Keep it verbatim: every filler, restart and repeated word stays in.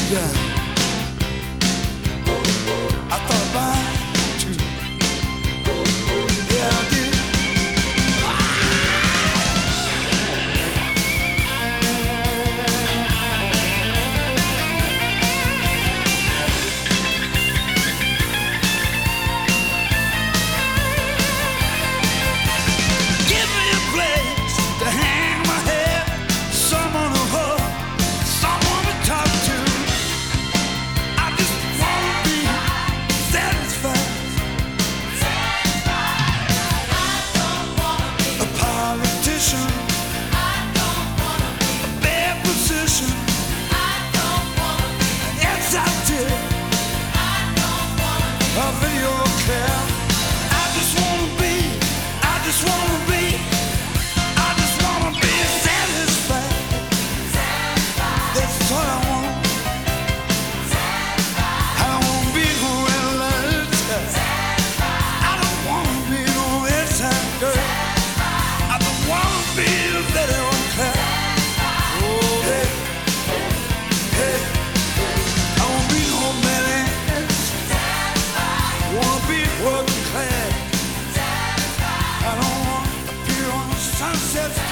Yeah, I thought about you. Yeah, I did. Give me a place to hang my head, someone to hug, someone to talk to. I just wanna be satisfied. A politician, a bad position. Yes, I did. A video care. I just wanna be, I just wanna be, I just wanna be satisfied. That's what I want. I don't wanna be no red I don't wanna be no inside girl. I don't wanna be a video care. Oh, hey, hey. I won't be no badass. Wanna be working class. I don't want to appear on the sunset.